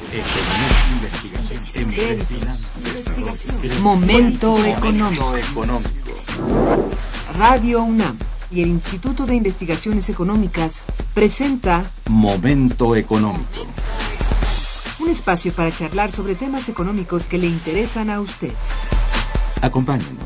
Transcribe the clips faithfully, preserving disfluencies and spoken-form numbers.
Momento económico. Radio UNAM y el Instituto de Investigaciones Económicas presenta Momento económico. Un espacio para charlar sobre temas económicos que le interesan a usted. Acompáñenos.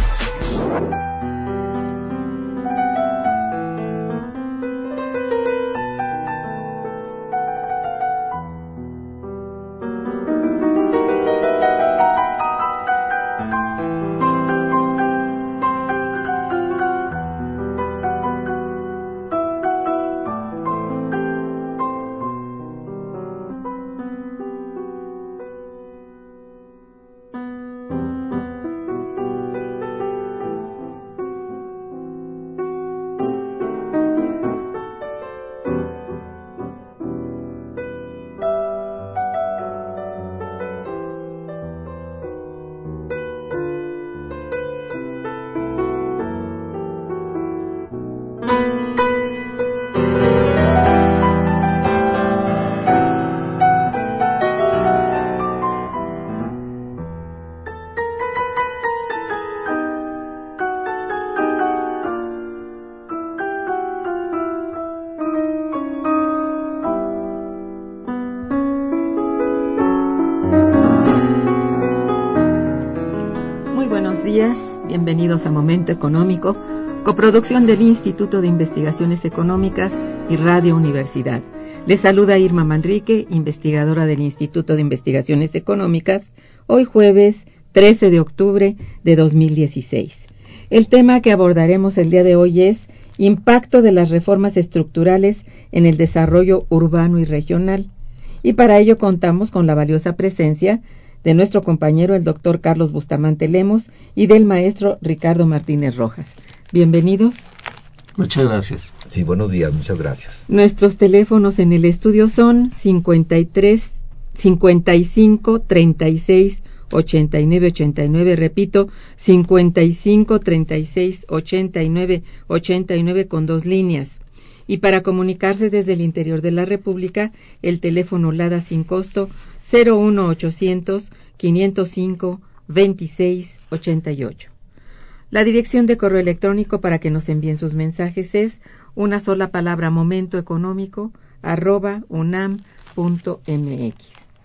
Bienvenidos a Momento Económico, coproducción del Instituto de Investigaciones Económicas y Radio Universidad. Les saluda Irma Manrique, investigadora del Instituto de Investigaciones Económicas, hoy jueves trece de octubre de dos mil dieciséis. El tema que abordaremos el día de hoy es impacto de las reformas estructurales en el desarrollo urbano y regional. Y para ello contamos con la valiosa presencia de nuestro compañero el doctor Carlos Bustamante Lemos y del maestro Ricardo Martínez Rojas. Bienvenidos. Muchas gracias. Sí, buenos días, muchas gracias. Nuestros teléfonos en el estudio son cincuenta y tres, cincuenta y cinco, treinta y seis, ochenta y nueve, ochenta y nueve, repito, cincuenta y cinco, treinta y seis, ochenta y nueve, ochenta y nueve con dos líneas. Y para comunicarse desde el interior de la República, el teléfono LADA sin costo cero uno ochocientos, quinientos cinco, veintiséis, ochenta y ocho. La dirección de correo electrónico para que nos envíen sus mensajes es una sola palabra momentoeconómico arroba unam punto mx.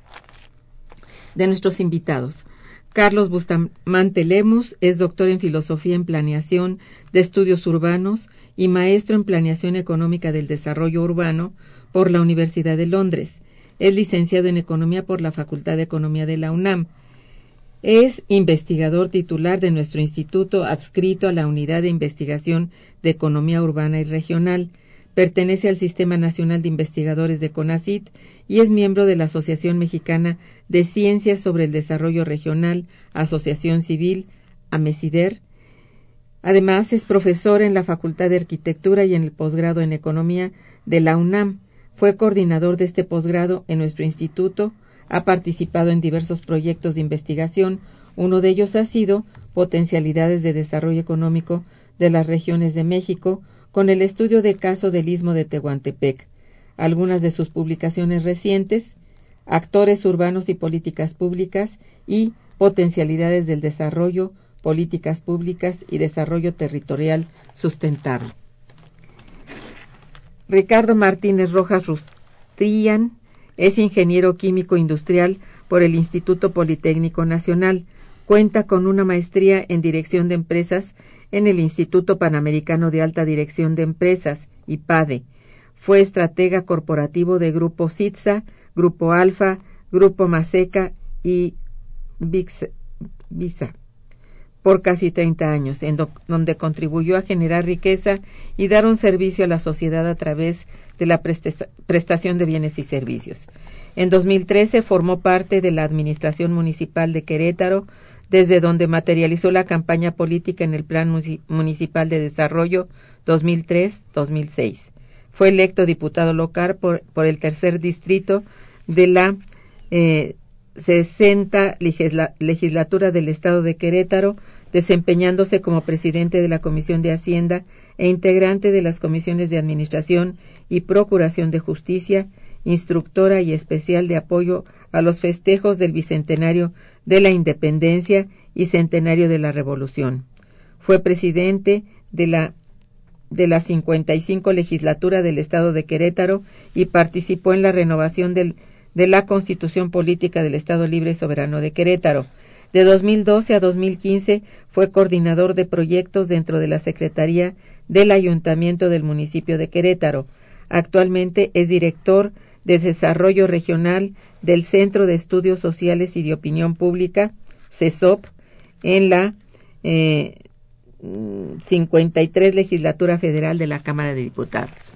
De nuestros invitados, Carlos Bustamante Lemos es doctor en Filosofía en Planeación de Estudios Urbanos y maestro en Planeación Económica del Desarrollo Urbano por la Universidad de Londres. Es licenciado en Economía por la Facultad de Economía de la UNAM. Es investigador titular de nuestro instituto adscrito a la Unidad de Investigación de Economía Urbana y Regional. Pertenece al Sistema Nacional de Investigadores de CONACYT y es miembro de la Asociación Mexicana de Ciencias sobre el Desarrollo Regional, Asociación Civil, AMECIDER. Además, es profesor en la Facultad de Arquitectura y en el posgrado en Economía de la UNAM. Fue coordinador de este posgrado en nuestro instituto, ha participado en diversos proyectos de investigación, uno de ellos ha sido Potencialidades de Desarrollo Económico de las Regiones de México, con el estudio de caso del Istmo de Tehuantepec. Algunas de sus publicaciones recientes, Actores Urbanos y Políticas Públicas y Potencialidades del Desarrollo, Políticas Públicas y Desarrollo Territorial Sustentable. Ricardo Martínez Rojas Rustrián es ingeniero químico industrial por el Instituto Politécnico Nacional. Cuenta con una maestría en Dirección de Empresas en el Instituto Panamericano de Alta Dirección de Empresas, I P A D E. Fue estratega corporativo de Grupo CITSA, Grupo Alfa, Grupo Maseca y Visa por casi treinta años, en do, donde contribuyó a generar riqueza y dar un servicio a la sociedad a través de la presta- prestación de bienes y servicios. En dos mil trece formó parte de la Administración Municipal de Querétaro, desde donde materializó la campaña política en el Plan Municipal de Desarrollo dos mil tres a dos mil seis. Fue electo diputado local por, por el tercer distrito de la eh, sesenta legisla, legislatura del Estado de Querétaro, desempeñándose como presidente de la Comisión de Hacienda e integrante de las comisiones de Administración y Procuración de Justicia, instructora y especial de apoyo a los festejos del Bicentenario de la Independencia y Centenario de la Revolución. Fue presidente de la de la cincuenta y cinco legislatura del Estado de Querétaro y participó en la renovación del, de la Constitución Política del Estado Libre y Soberano de Querétaro. De dos mil doce a dos mil quince fue coordinador de proyectos dentro de la Secretaría del Ayuntamiento del municipio de Querétaro. Actualmente es director de Desarrollo Regional del Centro de Estudios Sociales y de Opinión Pública, CESOP, en la eh, cincuenta y tres Legislatura Federal de la Cámara de Diputados.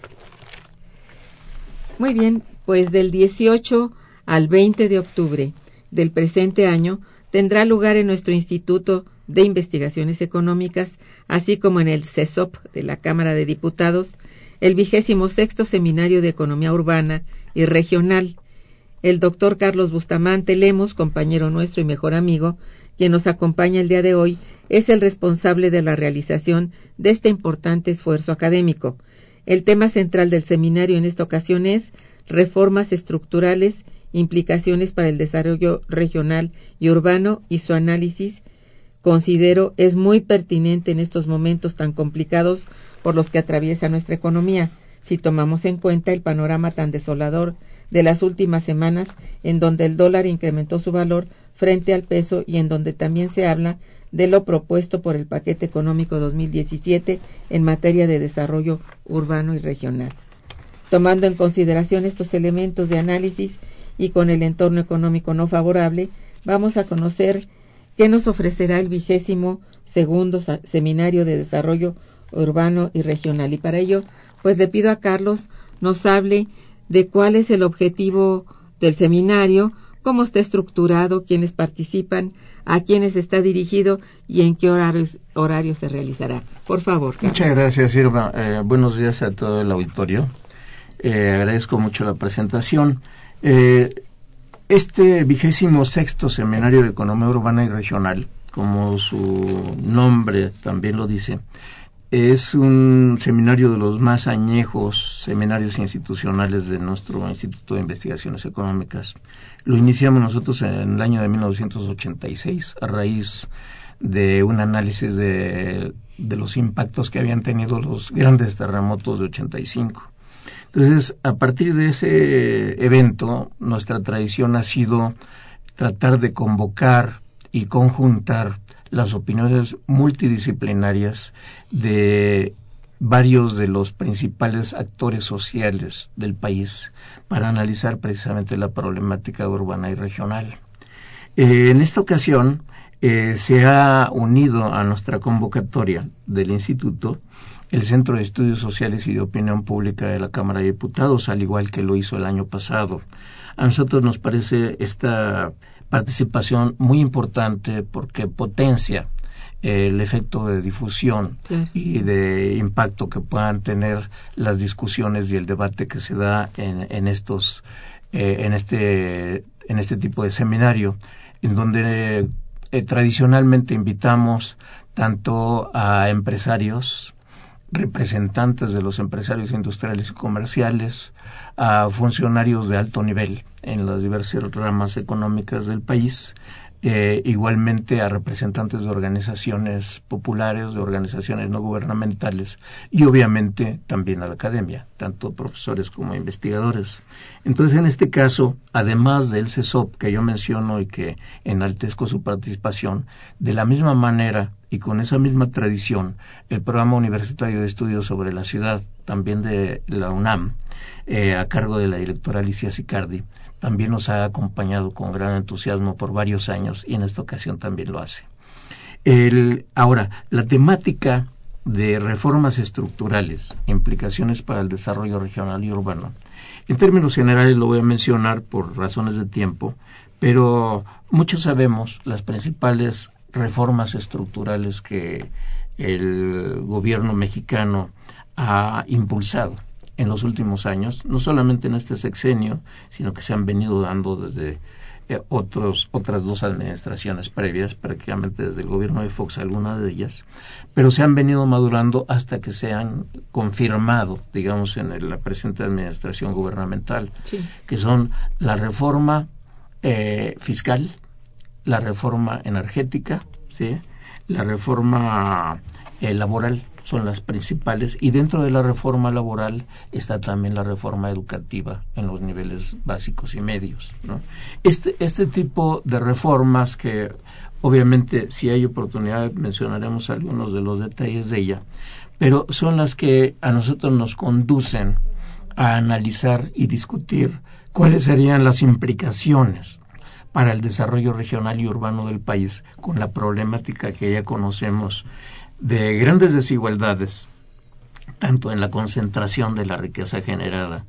Muy bien, pues del dieciocho al veinte de octubre del presente año tendrá lugar en nuestro Instituto de Investigaciones Económicas, así como en el CESOP de la Cámara de Diputados, el vigésimo sexto Seminario de Economía Urbana y Regional. El doctor Carlos Bustamante Lemos, compañero nuestro y mejor amigo, quien nos acompaña el día de hoy, es el responsable de la realización de este importante esfuerzo académico. El tema central del seminario en esta ocasión es reformas estructurales, implicaciones para el desarrollo regional y urbano, y su análisis, considero, es muy pertinente en estos momentos tan complicados por los que atraviesa nuestra economía, si tomamos en cuenta el panorama tan desolador de las últimas semanas, en donde el dólar incrementó su valor frente al peso y en donde también se habla de lo propuesto por el paquete económico dos mil diecisiete en materia de desarrollo urbano y regional. Tomando en consideración estos elementos de análisis y con el entorno económico no favorable, vamos a conocer qué nos ofrecerá el vigésimo segundo Seminario de Desarrollo Urbano y Regional. Y para ello, pues le pido a Carlos nos hable de cuál es el objetivo del seminario, cómo está estructurado, quiénes participan, a quiénes está dirigido y en qué horarios, horarios se realizará. Por favor, Carlos. Muchas gracias, Irma. Eh, buenos días a todo el auditorio. Eh, agradezco mucho la presentación. Eh, este vigésimo sexto Seminario de Economía Urbana y Regional, como su nombre también lo dice, es un seminario de los más añejos seminarios institucionales de nuestro Instituto de Investigaciones Económicas. Lo iniciamos nosotros en el año de mil novecientos ochenta y seis a raíz de un análisis de, de los impactos que habían tenido los grandes terremotos de ochenta y cinco. Entonces, a partir de ese evento, nuestra tradición ha sido tratar de convocar y conjuntar las opiniones multidisciplinarias de varios de los principales actores sociales del país para analizar precisamente la problemática urbana y regional. Eh, en esta ocasión eh, se ha unido a nuestra convocatoria del Instituto el Centro de Estudios Sociales y de Opinión Pública de la Cámara de Diputados, al igual que lo hizo el año pasado. A nosotros nos parece esta participación muy importante porque potencia eh, el efecto de difusión sí. y de impacto que puedan tener las discusiones y el debate que se da en, en estos eh, en este en este tipo de seminario, en donde eh, tradicionalmente invitamos tanto a empresarios, representantes de los empresarios industriales y comerciales, a funcionarios de alto nivel en las diversas ramas económicas del país, eh, igualmente a representantes de organizaciones populares, de organizaciones no gubernamentales y obviamente también a la academia, tanto profesores como investigadores. Entonces, en este caso, además del CESOP que yo menciono y que enaltezco su participación, de la misma manera y con esa misma tradición, el Programa Universitario de Estudios sobre la Ciudad, también de la UNAM, eh, a cargo de la directora Alicia Sicardi, también nos ha acompañado con gran entusiasmo por varios años y en esta ocasión también lo hace. El, ahora, la temática de reformas estructurales, implicaciones para el desarrollo regional y urbano, en términos generales lo voy a mencionar por razones de tiempo, pero muchos sabemos las principales reformas estructurales que el gobierno mexicano ha impulsado en los últimos años, no solamente en este sexenio, sino que se han venido dando desde eh, otros, otras dos administraciones previas, prácticamente desde el gobierno de Fox, algunas de ellas, pero se han venido madurando hasta que se han confirmado, digamos, en el, la presente administración gubernamental, sí. que son la reforma eh, fiscal, la reforma energética, ¿sí? la reforma eh, laboral, son las principales, y dentro de la reforma laboral está también la reforma educativa en los niveles básicos y medios, ¿no? Este, este tipo de reformas, que obviamente si hay oportunidad mencionaremos algunos de los detalles de ella, pero son las que a nosotros nos conducen a analizar y discutir cuáles serían las implicaciones para el desarrollo regional y urbano del país con la problemática que ya conocemos de grandes desigualdades, tanto en la concentración de la riqueza generada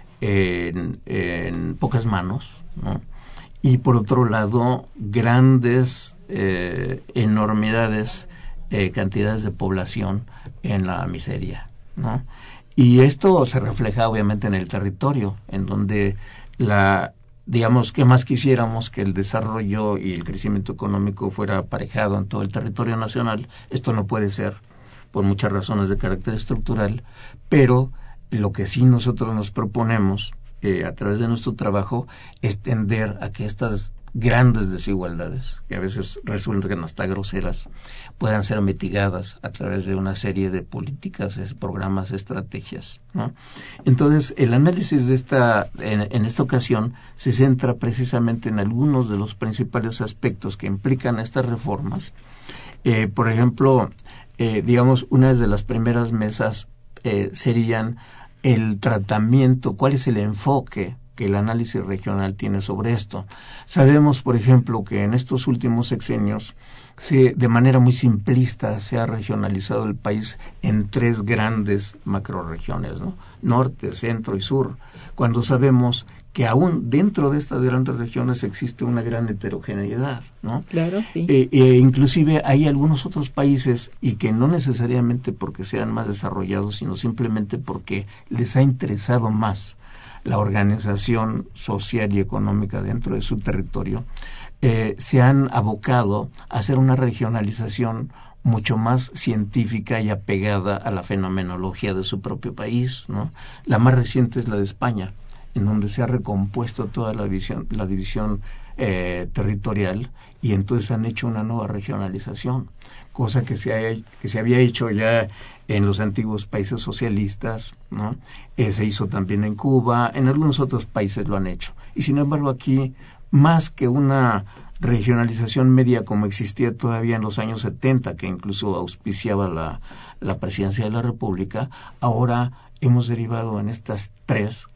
en, en pocas manos, ¿no? Y por otro lado, grandes eh, enormidades, eh, cantidades de población en la miseria, ¿no? Y esto se refleja obviamente en el territorio, en donde la digamos, ¿qué más quisiéramos? Que el desarrollo y el crecimiento económico fuera aparejado en todo el territorio nacional. Esto no puede ser, por muchas razones de carácter estructural, pero lo que sí nosotros nos proponemos, eh, a través de nuestro trabajo, es tender a que estas grandes desigualdades, que a veces resultan hasta groseras, puedan ser mitigadas a través de una serie de políticas, programas, estrategias, ¿no? Entonces, el análisis de esta, en, en esta ocasión, se centra precisamente en algunos de los principales aspectos que implican estas reformas. Eh, por ejemplo, eh, digamos, una de las primeras mesas eh, serían el tratamiento, cuál es el enfoque que el análisis regional tiene sobre esto. Sabemos, por ejemplo, que en estos últimos sexenios, se, de manera muy simplista, se ha regionalizado el país en tres grandes macrorregiones, ¿no? Norte, centro y sur, cuando sabemos que aún dentro de estas grandes regiones existe una gran heterogeneidad, ¿no? Claro, sí. Eh, eh, inclusive hay algunos otros países, y que no necesariamente porque sean más desarrollados, sino simplemente porque les ha interesado más la organización social y económica dentro de su territorio, eh, se han abocado a hacer una regionalización mucho más científica y apegada a la fenomenología de su propio país, ¿no? La más reciente es la de España, en donde se ha recompuesto toda la división, la división eh, territorial, y entonces han hecho una nueva regionalización, cosa que se, ha, que se había hecho ya en los antiguos países socialistas, ¿no? Eh, se hizo también en Cuba, en algunos otros países lo han hecho. Y sin embargo aquí, más que una regionalización media como existía todavía en los años setenta, que incluso auspiciaba la, la presidencia de la República, ahora hemos derivado en estas tres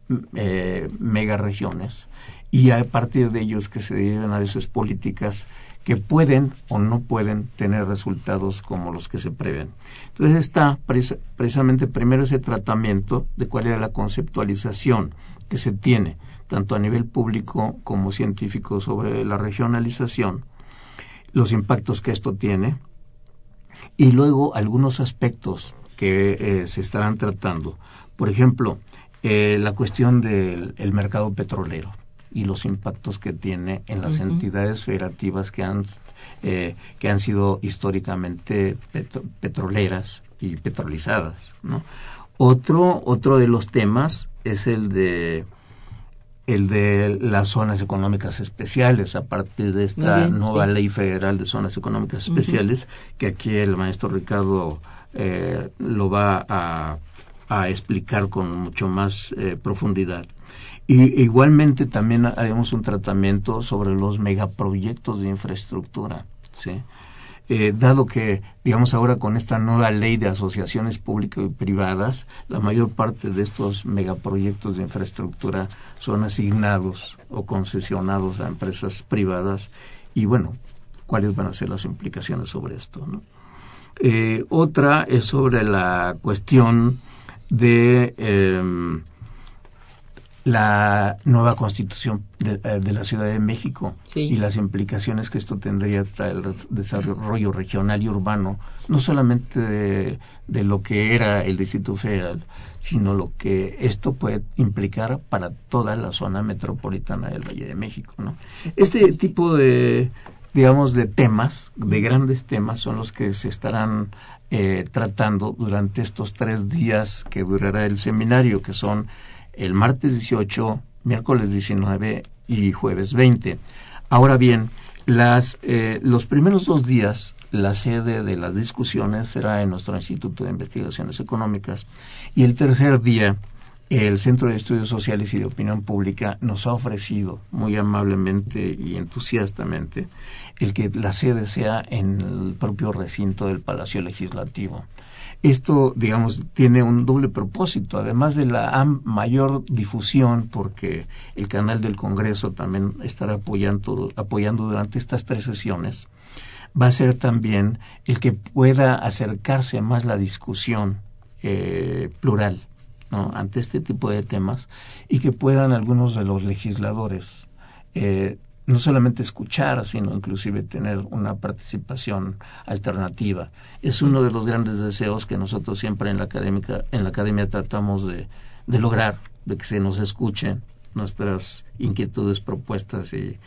eh, megaregiones, y a partir de ellos que se derivan a veces políticas que pueden o no pueden tener resultados como los que se prevén. Entonces está pres- precisamente primero ese tratamiento de cuál era la conceptualización que se tiene, tanto a nivel público como científico, sobre la regionalización, los impactos que esto tiene, y luego algunos aspectos que eh, se estarán tratando. Por ejemplo, eh, la cuestión del el mercado petrolero y los impactos que tiene en las uh-huh. entidades federativas que han eh, que han sido históricamente petro, petroleras y petrolizadas, ¿no? Otro otro de los temas es el de el de las zonas económicas especiales, a partir de esta bien, nueva sí. ley federal de zonas económicas especiales, uh-huh. que aquí el maestro Ricardo eh, lo va a, a explicar con mucho más eh, profundidad. Y igualmente también haremos un tratamiento sobre los megaproyectos de infraestructura, ¿sí? Eh, dado que, digamos, ahora con esta nueva ley de asociaciones públicas y privadas, la mayor parte de estos megaproyectos de infraestructura son asignados o concesionados a empresas privadas, y bueno, ¿cuáles van a ser las implicaciones sobre esto, ¿no? Eh, otra es sobre la cuestión de... Eh, la nueva constitución de, de la Ciudad de México, sí, y las implicaciones que esto tendría para el desarrollo regional y urbano, no solamente de, de lo que era el Distrito Federal, sino lo que esto puede implicar para toda la zona metropolitana del Valle de México, ¿no? Este tipo de, digamos, de temas, de grandes temas, son los que se estarán eh, tratando durante estos tres días que durará el seminario, que son el martes dieciocho, miércoles diecinueve y jueves veinte. Ahora bien, las, eh, los primeros dos días, la sede de las discusiones será en nuestro Instituto de Investigaciones Económicas, y el tercer día, el Centro de Estudios Sociales y de Opinión Pública nos ha ofrecido muy amablemente y entusiastamente el que la sede sea en el propio recinto del Palacio Legislativo. Esto, digamos, tiene un doble propósito, además de la mayor difusión, porque el canal del Congreso también estará apoyando, apoyando durante estas tres sesiones. Va a ser también el que pueda acercarse más la discusión eh, plural, ¿no?, ante este tipo de temas, y que puedan algunos de los legisladores eh, no solamente escuchar, sino inclusive tener una participación alternativa. Es uno de los grandes deseos que nosotros siempre en la académica, en la academia tratamos de, de lograr, de que se nos escuchen nuestras inquietudes, propuestas y,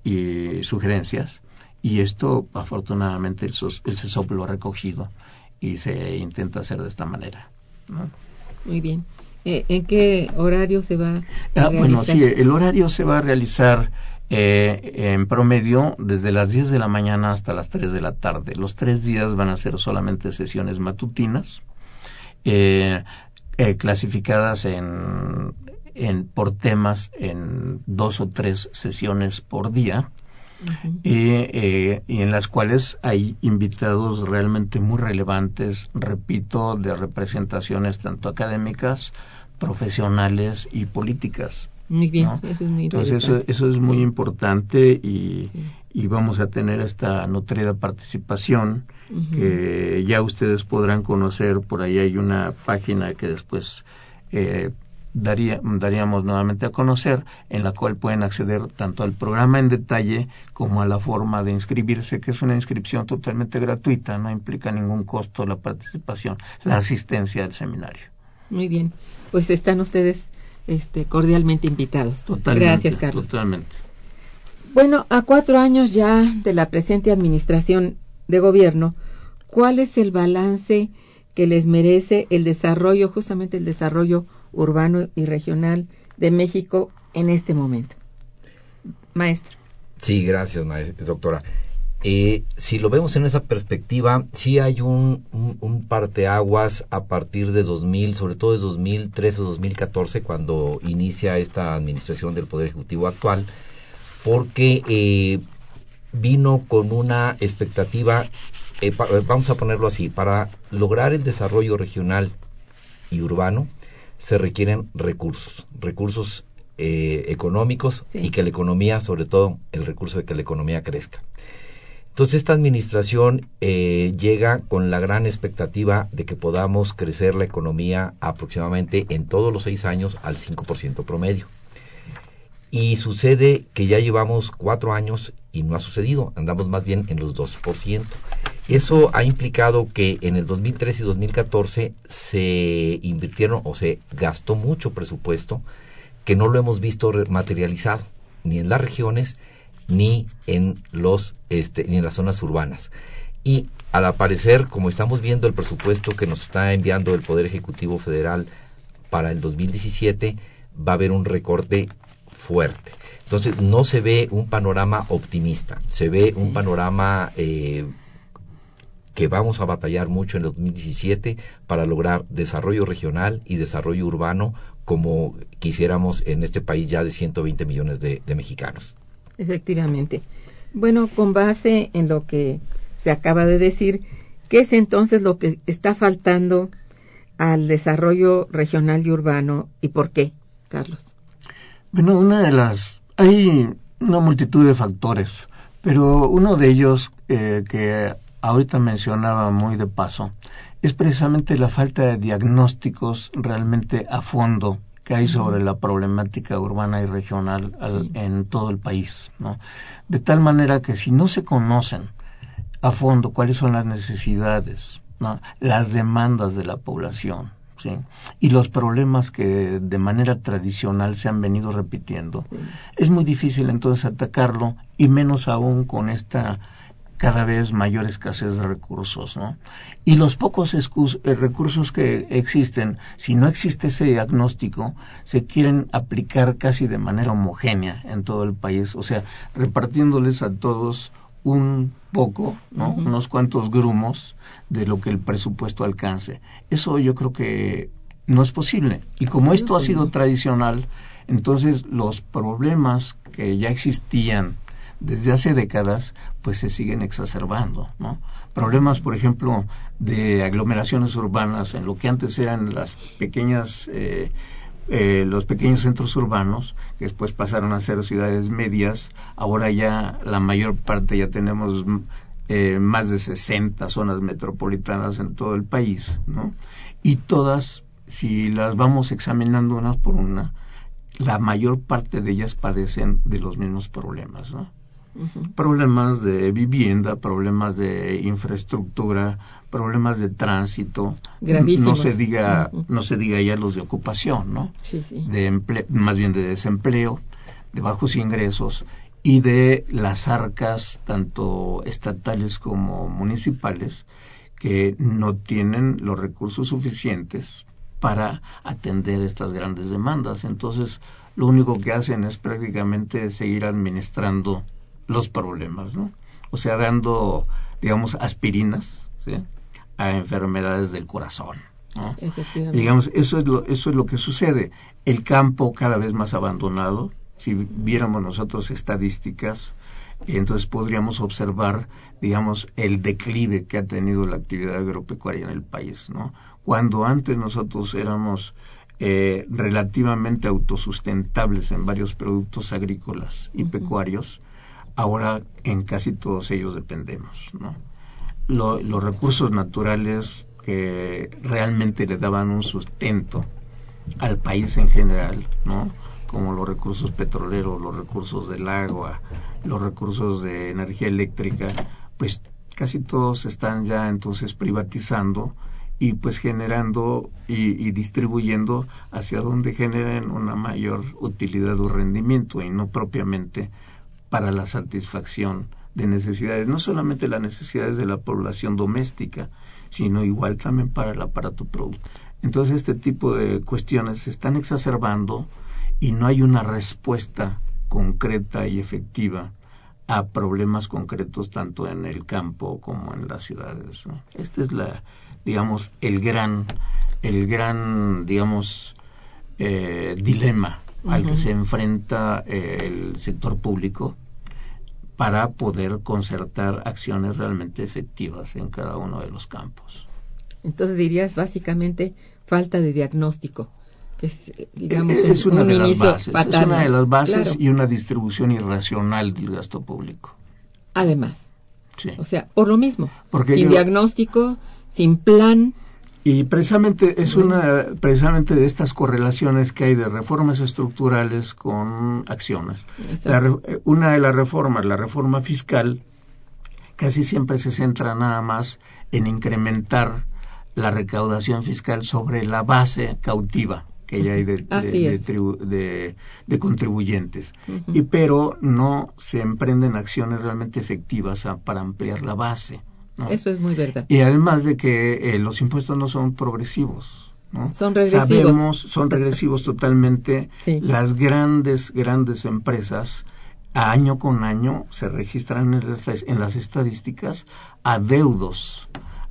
y sugerencias. Y esto, afortunadamente, el, sos, el CESOP lo ha recogido y se intenta hacer de esta manera, ¿no? Muy bien. Eh, ¿En qué horario se va a ah, realizar? Bueno, sí, el horario se va a realizar eh, en promedio desde las diez de la mañana hasta las tres de la tarde. Los tres días van a ser solamente sesiones matutinas, eh, eh, clasificadas en, en por temas en dos o tres sesiones por día. Uh-huh. y, eh, y en las cuales hay invitados realmente muy relevantes, repito, de representaciones tanto académicas, profesionales y políticas. Muy bien, ¿no? Eso es muy Entonces eso, eso es muy sí. importante y, sí. y vamos a tener esta nutrida participación, uh-huh. que ya ustedes podrán conocer. Por ahí hay una página que después eh, Daría, daríamos nuevamente a conocer, en la cual pueden acceder tanto al programa en detalle como a la forma de inscribirse, que es una inscripción totalmente gratuita, no implica ningún costo la participación, la asistencia al seminario. Muy bien, pues están ustedes este, cordialmente invitados. Totalmente, Gracias, Carlos. Totalmente. Bueno, a cuatro años ya de la presente administración de gobierno, ¿cuál es el balance que les merece el desarrollo, justamente el desarrollo urbano y regional de México en este momento? Maestro. Sí, gracias, maestra, doctora. Eh, si lo vemos en esa perspectiva, sí hay un, un, un parteaguas a partir de dos mil, sobre todo de dos mil trece o dos mil catorce, cuando inicia esta administración del Poder Ejecutivo actual, porque eh, vino con una expectativa, eh, pa, vamos a ponerlo así, para lograr el desarrollo regional y urbano, se requieren recursos, recursos eh, económicos, sí. y que la economía, sobre todo el recurso de que la economía crezca. Entonces esta administración eh, llega con la gran expectativa de que podamos crecer la economía aproximadamente en todos los seis años al cinco por ciento promedio. Y sucede que ya llevamos cuatro años y no ha sucedido, andamos más bien en los dos por ciento. Eso ha implicado que en el dos mil trece y dos mil catorce se invirtieron o se gastó mucho presupuesto que no lo hemos visto materializado ni en las regiones ni en los este, ni en las zonas urbanas. Y al aparecer, como estamos viendo el presupuesto que nos está enviando el Poder Ejecutivo Federal para el dos mil diecisiete, va a haber un recorte fuerte. Entonces no se ve un panorama optimista, se ve un panorama eh, que vamos a batallar mucho en el dos mil diecisiete para lograr desarrollo regional y desarrollo urbano como quisiéramos en este país ya de ciento veinte millones de, de mexicanos. Efectivamente. Bueno, con base en lo que se acaba de decir, ¿qué es entonces lo que está faltando al desarrollo regional y urbano y por qué, Carlos? Bueno, una de las... hay una multitud de factores, pero uno de ellos eh, que ahorita mencionaba muy de paso es precisamente la falta de diagnósticos realmente a fondo que hay sobre la problemática urbana y regional al, sí. en todo el país, ¿no? De tal manera que si no se conocen a fondo cuáles son las necesidades, ¿no?, las demandas de la población, ¿sí?, y los problemas que de manera tradicional se han venido repitiendo, sí. es muy difícil entonces atacarlo, y menos aún con esta cada vez mayor escasez de recursos, ¿no? Y los pocos excus- eh, recursos que existen, si no existe ese diagnóstico, se quieren aplicar casi de manera homogénea en todo el país, o sea, repartiéndoles a todos un poco, ¿no? Uh-huh. Unos cuantos grumos de lo que el presupuesto alcance. Eso yo creo que no es posible. Y como esto ha sido tradicional, entonces los problemas que ya existían desde hace décadas, pues se siguen exacerbando, ¿no? Problemas, por ejemplo, de aglomeraciones urbanas, en lo que antes eran las pequeñas, eh, eh, los pequeños centros urbanos, que después pasaron a ser ciudades medias. Ahora ya la mayor parte ya tenemos eh, más de sesenta zonas metropolitanas en todo el país, ¿no? Y todas, si las vamos examinando una por una, la mayor parte de ellas padecen de los mismos problemas, ¿no? Uh-huh. Problemas de vivienda, problemas de infraestructura, problemas de tránsito, gravísimos. No se diga, uh-huh. no se diga ya los de ocupación, ¿no? Sí, sí. De emple- más bien de desempleo, de bajos ingresos y de las arcas tanto estatales como municipales que no tienen los recursos suficientes para atender estas grandes demandas. Entonces, lo único que hacen es prácticamente seguir administrando los problemas, ¿no? O sea, dando, digamos, aspirinas, ¿sí?, a enfermedades del corazón, ¿no? Digamos, eso es lo, eso es lo que sucede. El campo cada vez más abandonado. Si viéramos nosotros estadísticas, entonces podríamos observar, digamos, el declive que ha tenido la actividad agropecuaria en el país, ¿no? Cuando antes nosotros éramos eh, relativamente autosustentables en varios productos agrícolas y uh-huh. pecuarios, ahora en casi todos ellos dependemos, ¿no? Lo, los recursos naturales que realmente le daban un sustento al país en general, ¿no?, como los recursos petroleros, los recursos del agua, los recursos de energía eléctrica, pues casi todos están ya entonces privatizando y pues generando y, y distribuyendo hacia donde generen una mayor utilidad o rendimiento, y no propiamente para la satisfacción de necesidades, no solamente las necesidades de la población doméstica, sino igual también para el aparato productivo. Entonces este tipo de cuestiones se están exacerbando y no hay una respuesta concreta y efectiva a problemas concretos tanto en el campo como en las ciudades, ¿no? Este es la, digamos, el gran, el gran, digamos, eh, dilema uh-huh. al que se enfrenta eh, el sector público para poder concertar acciones realmente efectivas en cada uno de los campos. Entonces dirías básicamente falta de diagnóstico, que es, digamos, es un, una un de inicio las bases, fatal. Es una de las bases, claro. Y una distribución irracional del gasto público. Además, sí. O sea, por lo mismo, Porque sin yo, diagnóstico, sin plan. Y precisamente es una precisamente de estas correlaciones que hay de reformas estructurales con acciones. La, una de las reformas, la reforma fiscal, casi siempre se centra nada más en incrementar la recaudación fiscal sobre la base cautiva que ya hay de, de, de, tribu, de, de contribuyentes, uh-huh. y pero no se emprenden acciones realmente efectivas a, para ampliar la base, ¿no? Eso es muy verdad. Y además de que eh, los impuestos no son progresivos, ¿no? Son regresivos. Sabemos, son regresivos totalmente. Sí. Las grandes, grandes empresas, año con año, se registran en las, en las estadísticas adeudos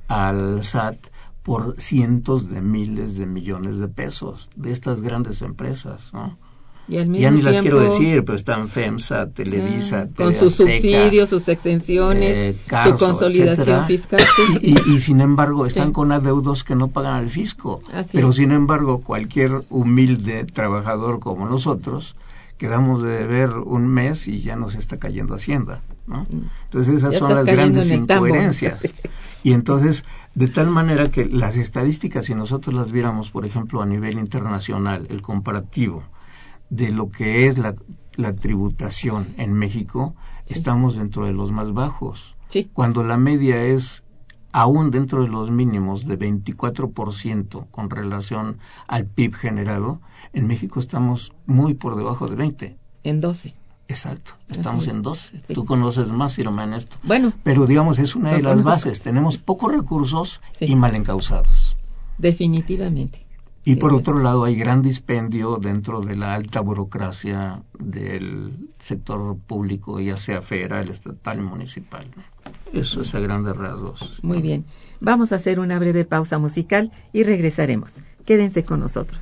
al S A T por cientos de miles de millones de pesos de estas grandes empresas, ¿no? Y al mismo ya ni tiempo, las quiero decir, pero están FEMSA, Televisa, eh, con sus Azteca, subsidios, sus exenciones, eh, Carso, su consolidación etcétera, fiscal. Y, y, y sin embargo están sí. con adeudos que no pagan al fisco. Así pero es. Sin embargo, cualquier humilde trabajador como nosotros quedamos de deber un mes y ya nos está cayendo Hacienda, ¿no? Entonces esas ya son las grandes incoherencias. Y entonces, de tal manera que las estadísticas, si nosotros las viéramos, por ejemplo, a nivel internacional, el comparativo de lo que es la, la tributación en México, sí. estamos dentro de los más bajos. Sí. Cuando la media es aún dentro de los mínimos de veinticuatro por ciento con relación al P I B generado, en México estamos muy por debajo de veinte. En doce. Exacto, estamos Así es. en doce. Sí. Tú conoces más, Irma, en esto. Bueno. Pero digamos, es una de no las conozco. bases. Tenemos pocos recursos Sí. y mal encausados. Definitivamente. Y Sí, por sí. otro lado, hay gran dispendio dentro de la alta burocracia del sector público, ya sea federal, estatal y municipal. Eso es a grandes rasgos. Muy bien. Vamos a hacer una breve pausa musical y regresaremos. Quédense con nosotros.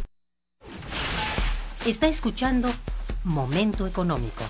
Está escuchando Momento Económico.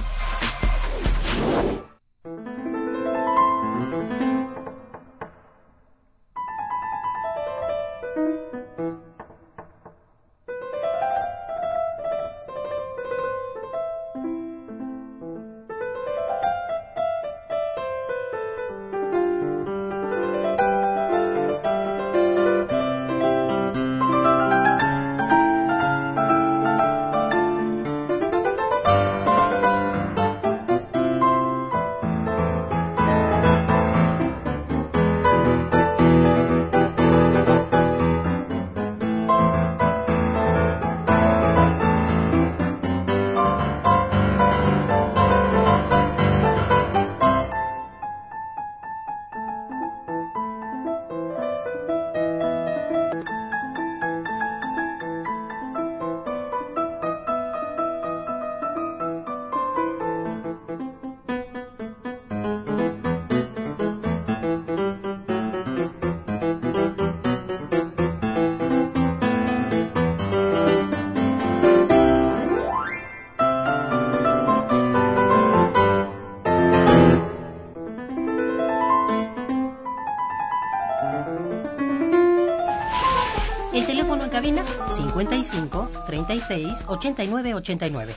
El teléfono en cabina cincuenta y cinco, treinta y seis, ochenta y nueve, ochenta y nueve.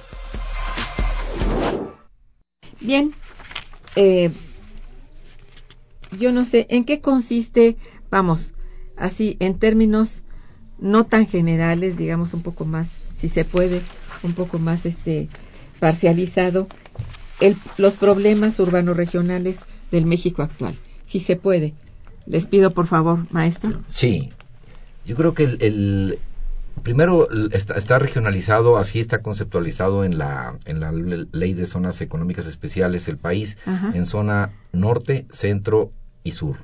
Bien, eh, yo no sé en qué consiste, vamos, así en términos no tan generales, digamos un poco más, si se puede, un poco más este parcializado, el, los problemas urbanos-regionales del México actual, si se puede. Les pido por favor, maestro. Sí, yo creo que el, el primero está, está regionalizado, así está conceptualizado en la en la ley de zonas económicas especiales el país, Ajá. en zona norte, centro y sur.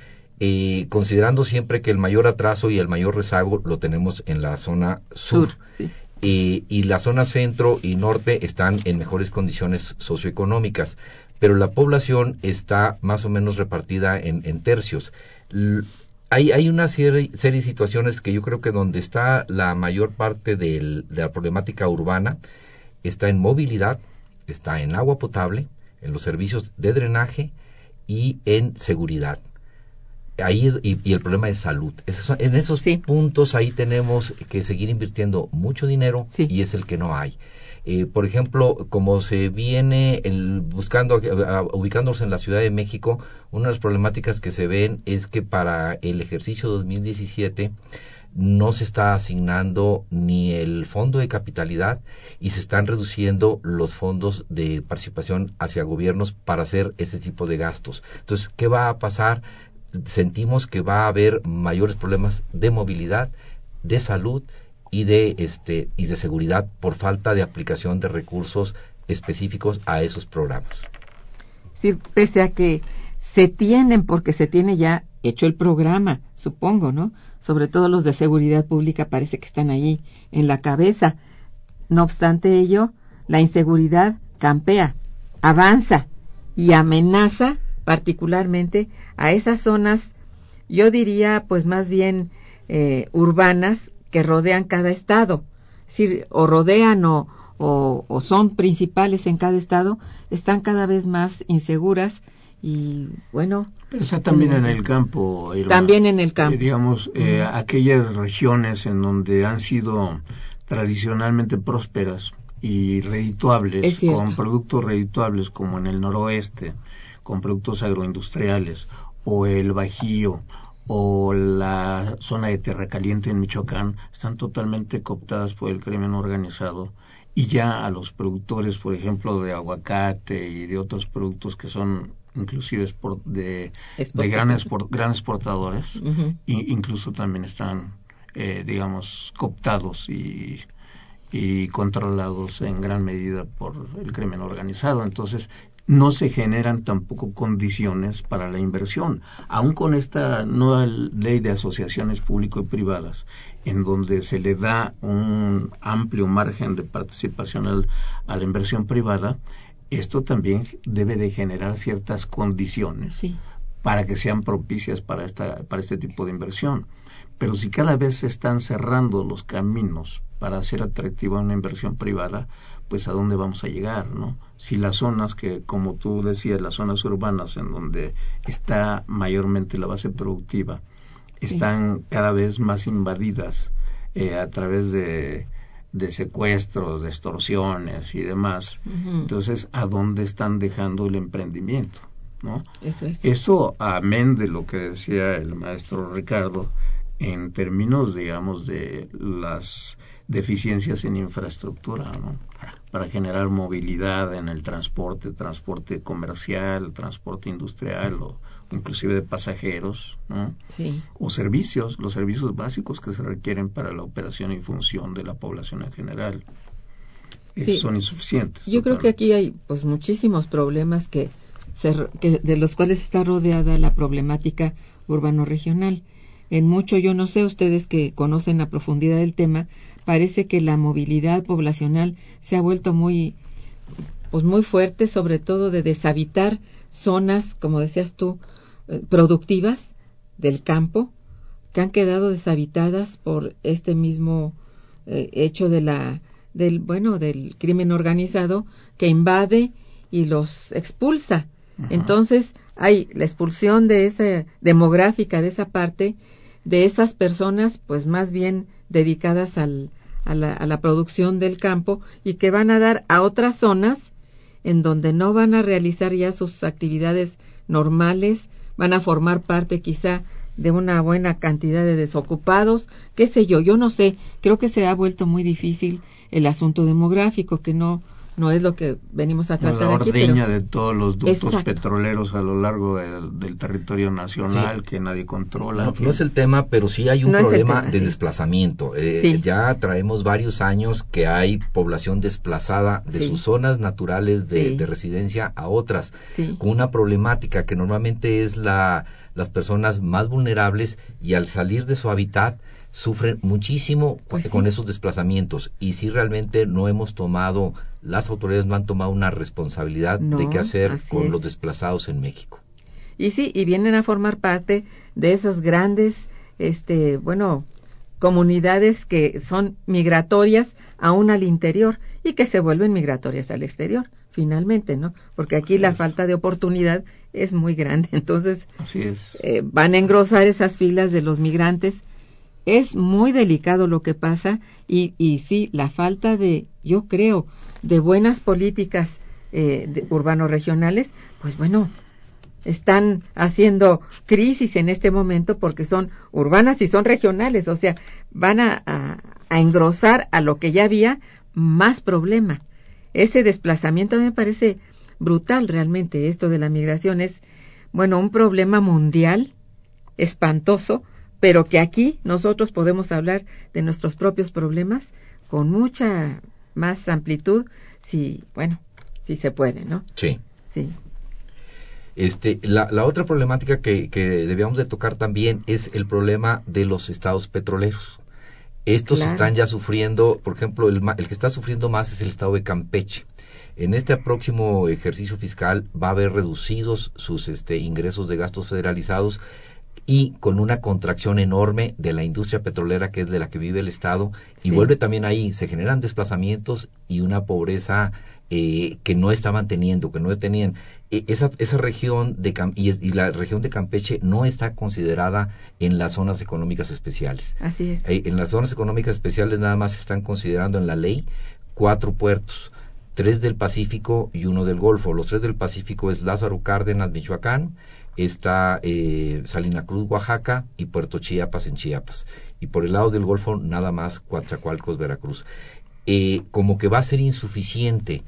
Eh, considerando siempre que el mayor atraso y el mayor rezago lo tenemos en la zona sur. Sur, sí. Eh, y la zona centro y norte están en mejores condiciones socioeconómicas, pero la población está más o menos repartida en, en tercios. L- hay, hay una serie, serie de situaciones que yo creo que donde está la mayor parte del, de la problemática urbana está en movilidad, está en agua potable, en los servicios de drenaje y en seguridad. Ahí es, y, y el problema es salud. Esos, en esos Sí. puntos ahí tenemos que seguir invirtiendo mucho dinero, Sí. y es el que no hay. Eh, por ejemplo, como se viene el, buscando, a, ubicándonos en la Ciudad de México, una de las problemáticas que se ven es que para el ejercicio dos mil diecisiete no se está asignando ni el fondo de capitalidad y se están reduciendo los fondos de participación hacia gobiernos para hacer ese tipo de gastos. Entonces, ¿qué va a pasar? Sentimos que va a haber mayores problemas de movilidad, de salud y de este y de seguridad por falta de aplicación de recursos específicos a esos programas. Sí, pese a que se tienen, porque se tiene ya hecho el programa, supongo, ¿no? Sobre todo los de seguridad pública parece que están ahí en la cabeza. No obstante ello, la inseguridad campea, avanza y amenaza particularmente a esas zonas, yo diría, pues más bien eh, urbanas, que rodean cada estado, es decir, o rodean o, o, o son principales en cada estado, están cada vez más inseguras y bueno. Pero está también en el campo, Irma. También en el campo. Eh, digamos, eh, uh-huh. aquellas regiones en donde han sido tradicionalmente prósperas y redituables, con productos redituables como en el noroeste, con productos agroindustriales, o el Bajío o la zona de Tierra Caliente en Michoacán están totalmente cooptadas por el crimen organizado, y ya a los productores, por ejemplo, de aguacate y de otros productos que son inclusive export, de, de gran, export, gran exportadores, uh-huh. y incluso también están, eh, digamos, cooptados y, y controlados en gran medida por el crimen organizado. Entonces, no se generan tampoco condiciones para la inversión, aun con esta nueva ley de asociaciones público y privadas, en donde se le da un amplio margen de participación al, a la inversión privada. Esto también debe de generar ciertas condiciones, sí, para que sean propicias para esta para este tipo de inversión. Pero si cada vez se están cerrando los caminos para hacer atractiva una inversión privada, pues ¿a dónde vamos a llegar, no? Si las zonas que, como tú decías, las zonas urbanas en donde está mayormente la base productiva, están sí. cada vez más invadidas eh, a través de de secuestros, de extorsiones y demás. Uh-huh. Entonces, ¿a dónde están dejando el emprendimiento, no? Eso es. Eso, amén de lo que decía el maestro Ricardo, en términos, digamos, de las deficiencias en infraestructura, ¿no? Para generar movilidad en el transporte, transporte comercial, transporte industrial o inclusive de pasajeros, ¿no? Sí. O servicios, los servicios básicos que se requieren para la operación y función de la población en general, sí. son insuficientes. Yo totalmente. Creo que aquí hay pues muchísimos problemas que, se, que de los cuales está rodeada la problemática urbano-regional. En mucho, yo no sé, ustedes que conocen a profundidad el tema, parece que la movilidad poblacional se ha vuelto muy, pues muy fuerte, sobre todo de deshabitar zonas, como decías tú, eh, productivas del campo, que han quedado deshabitadas por este mismo eh, hecho de la, del, bueno, del crimen organizado que invade y los expulsa. Uh-huh. Entonces, hay la expulsión de esa demográfica de esa parte, de esas personas, pues más bien dedicadas al, a, la, a la producción del campo, y que van a dar a otras zonas en donde no van a realizar ya sus actividades normales, van a formar parte quizá de una buena cantidad de desocupados, qué sé yo, yo no sé, creo que se ha vuelto muy difícil el asunto demográfico, que no no es lo que venimos a tratar la aquí. La ordeña pero... de todos los ductos Exacto. petroleros a lo largo del, del territorio nacional, sí. que nadie controla. No, no es el tema, pero sí hay un no problema tema, de sí. desplazamiento. Eh, sí. Ya traemos varios años que hay población desplazada de sí. sus zonas naturales de, sí. de residencia a otras, sí. con una problemática que normalmente es la las personas más vulnerables, y al salir de su hábitat sufren muchísimo pues con sí. esos desplazamientos, y si realmente no hemos tomado, las autoridades no han tomado una responsabilidad no, de qué hacer con es. los desplazados en México. Y sí, y vienen a formar parte de esas grandes, este, bueno, comunidades que son migratorias aún al interior y que se vuelven migratorias al exterior, finalmente, ¿no? Porque aquí Así la es. falta de oportunidad es muy grande, entonces Así es. Eh, van a engrosar esas filas de los migrantes. Es muy delicado lo que pasa, y, y sí, la falta de, yo creo, de buenas políticas eh, de, urbano-regionales, pues bueno, están haciendo crisis en este momento porque son urbanas y son regionales, o sea, van a, a, a engrosar a lo que ya había más problema. Ese desplazamiento me parece brutal realmente. Esto de la migración es, bueno, un problema mundial espantoso, pero que aquí nosotros podemos hablar de nuestros propios problemas con mucha más amplitud, si, bueno, si se puede, ¿no? Sí. Sí. Este, la, la otra problemática que, que debíamos de tocar también es el problema de los estados petroleros. Estos claro. están ya sufriendo, por ejemplo, el, el que está sufriendo más es el estado de Campeche. En este próximo ejercicio fiscal va a haber reducidos sus este, ingresos de gastos federalizados, y con una contracción enorme de la industria petrolera, que es de la que vive el Estado, y sí. vuelve también ahí, se generan desplazamientos y una pobreza eh, que no estaban teniendo, que no tenían. Eh, esa, esa región de Cam- y, es, y la región de Campeche no está considerada en las zonas económicas especiales. Así es. Eh, en las zonas económicas especiales nada más se están considerando en la ley cuatro puertos, tres del Pacífico y uno del Golfo. Los tres del Pacífico es Lázaro Cárdenas, Michoacán, está eh, Salina Cruz, Oaxaca, y Puerto Chiapas en Chiapas. Y por el lado del Golfo, nada más Coatzacoalcos, Veracruz. Eh, como que va a ser insuficiente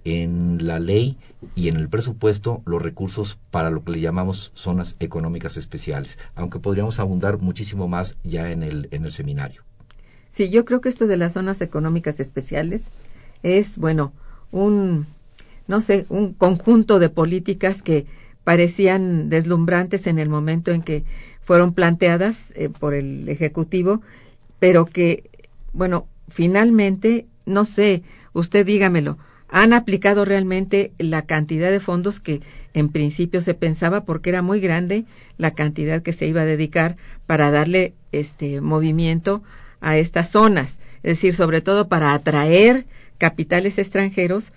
en la ley y en el presupuesto los recursos para lo que le llamamos zonas económicas especiales, aunque podríamos abundar muchísimo más ya en el, en el seminario. Sí, yo creo que esto de las zonas económicas especiales es, bueno, un, no sé, un conjunto de políticas que parecían deslumbrantes en el momento en que fueron planteadas eh, por el Ejecutivo, pero que, bueno, finalmente, no sé, usted dígamelo, han aplicado realmente la cantidad de fondos que en principio se pensaba, porque era muy grande la cantidad que se iba a dedicar para darle este movimiento a estas zonas, es decir, sobre todo para atraer capitales extranjeros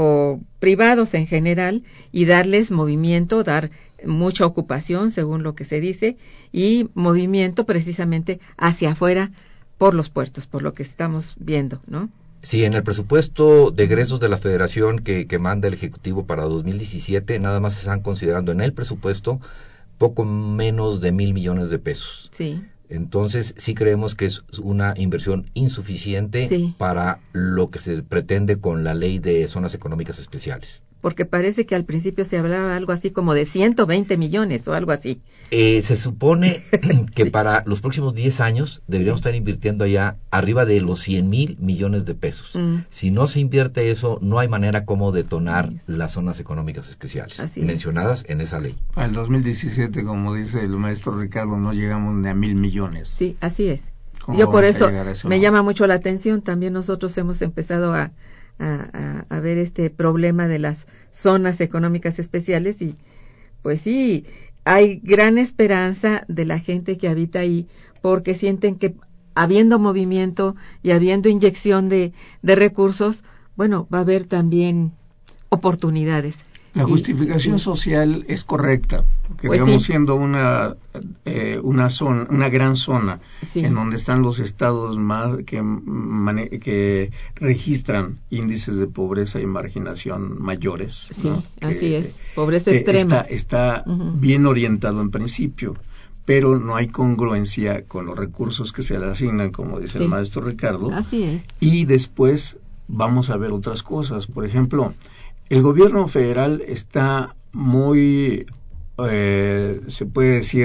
o privados en general y darles movimiento, dar mucha ocupación según lo que se dice y movimiento precisamente hacia afuera por los puertos, por lo que estamos viendo, ¿no? Sí, en el presupuesto de egresos de la Federación que, que manda el Ejecutivo para dos mil diecisiete, nada más se están considerando en el presupuesto poco menos de mil millones de pesos. Sí. Entonces, sí creemos que es una inversión insuficiente sí. para lo que se pretende con la ley de zonas económicas especiales. Porque parece que al principio se hablaba algo así como de ciento veinte millones o algo así. Eh, se supone que sí. para los próximos diez años deberíamos estar invirtiendo allá arriba de los cien mil millones de pesos. Mm. Si no se invierte eso, no hay manera como detonar sí. las zonas económicas especiales así mencionadas es. en esa ley. Para el dos mil diecisiete, como dice el maestro Ricardo, no llegamos ni a mil millones. Sí, así es. Yo por eso, eso me llama mucho la atención. También nosotros hemos empezado a A, a, a ver este problema de las zonas económicas especiales y pues sí, hay gran esperanza de la gente que habita ahí porque sienten que habiendo movimiento y habiendo inyección de, de recursos, bueno, va a haber también oportunidades. La justificación y, y, social es correcta, porque pues digamos sí. siendo una eh, una zona, una gran zona sí. en donde están los estados más que mane, que registran índices de pobreza y marginación mayores. Sí, ¿no? así que, es, pobreza extrema. Está, está uh-huh. bien orientado en principio, pero no hay congruencia con los recursos que se le asignan, como dice sí. el maestro Ricardo. Así es. Y después vamos a ver otras cosas, por ejemplo. El gobierno federal está muy, eh, se puede decir,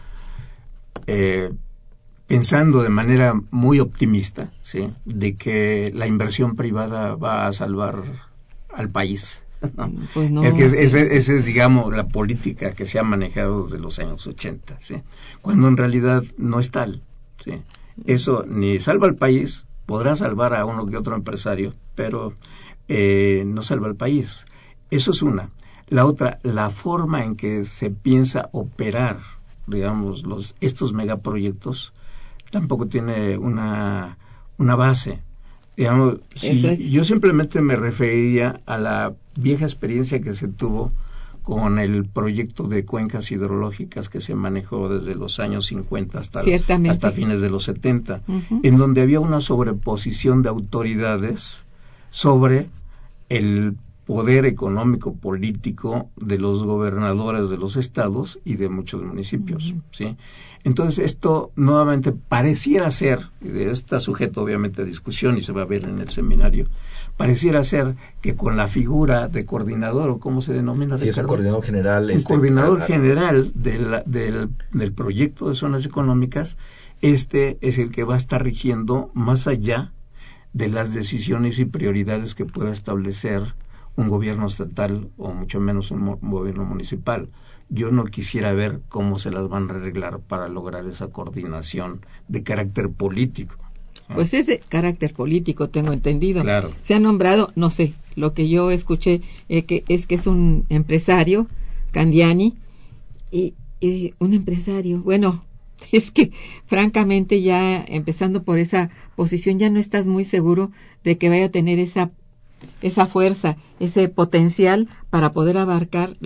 eh, pensando de manera muy optimista, ¿sí? De que la inversión privada va a salvar al país. ¿No? Pues no, es que sí. ese, ese es, digamos, la política que se ha manejado desde los años ochenta, ¿sí? Cuando en realidad no es tal, ¿sí? Eso ni salva al país, podrá salvar a uno que otro empresario, pero Eh, no salva al país. Eso es una. La otra, la forma en que se piensa operar, digamos, los estos megaproyectos, tampoco tiene una, una base. Digamos, si es. yo simplemente me referiría a la vieja experiencia que se tuvo con el proyecto de cuencas hidrológicas que se manejó desde los años cincuenta hasta, hasta fines de los setenta, uh-huh. en donde había una sobreposición de autoridades sobre el poder económico político de los gobernadores de los estados y de muchos municipios, uh-huh. ¿sí? Entonces esto nuevamente pareciera ser, y está sujeto obviamente a discusión y se va a ver en el seminario, pareciera ser que con la figura de coordinador, o cómo se denomina, sí, Ricardo, es un coordinador general, un este, coordinador a, a, general del, del, del proyecto de zonas económicas, este es el que va a estar rigiendo más allá de las decisiones y prioridades que pueda establecer un gobierno estatal o mucho menos un, mo- un gobierno municipal. Yo no quisiera ver cómo se las van a arreglar para lograr esa coordinación de carácter político. ¿No? Pues ese carácter político tengo entendido. Claro. Se ha nombrado, no sé, lo que yo escuché eh, que es que es un empresario, Candiani, y, y un empresario, bueno, es que francamente ya empezando por esa posición ya no estás muy seguro de que vaya a tener esa esa fuerza, ese potencial para poder abarcar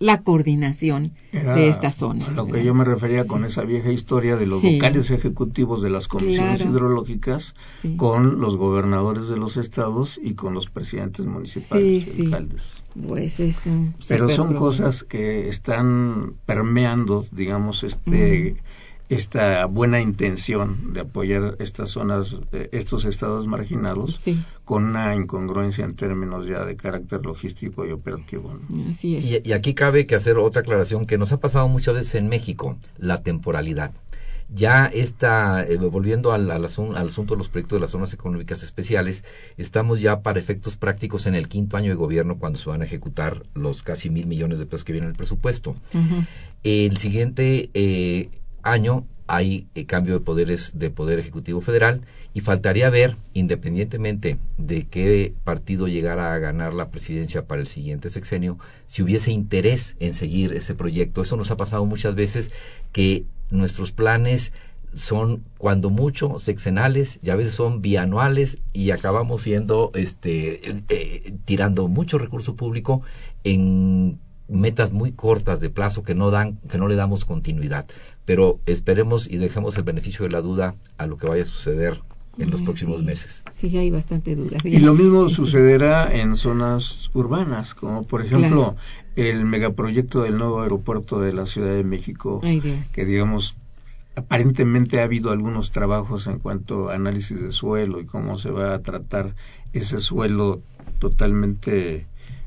la coordinación Era de estas zonas. A lo que ¿verdad? yo me refería con Sí. esa vieja historia de los Sí. vocales ejecutivos de las comisiones Claro. hidrológicas Sí. con los gobernadores de los estados y con los presidentes municipales Sí, y sí. alcaldes. Pues es un Pero súper son problema. cosas que están permeando, digamos, este esta buena intención de apoyar estas zonas, eh, estos estados marginados, Sí, con una incongruencia en términos ya de carácter logístico y operativo, ¿no? así es. Y, y aquí cabe que hacer otra aclaración que nos ha pasado muchas veces en México, la temporalidad. Ya está, eh, volviendo al, al, asun- al asunto de los proyectos de las zonas económicas especiales, estamos ya para efectos prácticos en el quinto año de gobierno cuando se van a ejecutar los casi mil millones de pesos que vienen en el presupuesto. Ujú. El siguiente eh, año hay eh, cambio de poderes de Poder Ejecutivo Federal y faltaría ver, independientemente de qué partido llegara a ganar la presidencia para el siguiente sexenio, si hubiese interés en seguir ese proyecto. Eso nos ha pasado muchas veces, que nuestros planes son cuando mucho sexenales y a veces son bianuales y acabamos siendo este eh, eh, tirando mucho recurso público en metas muy cortas de plazo que no dan, que no le damos continuidad. Pero esperemos y dejemos el beneficio de la duda a lo que vaya a suceder en los Ay, próximos sí. meses. Sí, ya hay bastante duda. Y lo mismo sucederá en zonas urbanas, como por ejemplo Claro. el megaproyecto del nuevo aeropuerto de la Ciudad de México, Ay, Dios. que digamos, aparentemente ha habido algunos trabajos en cuanto a análisis de suelo y cómo se va a tratar ese suelo totalmente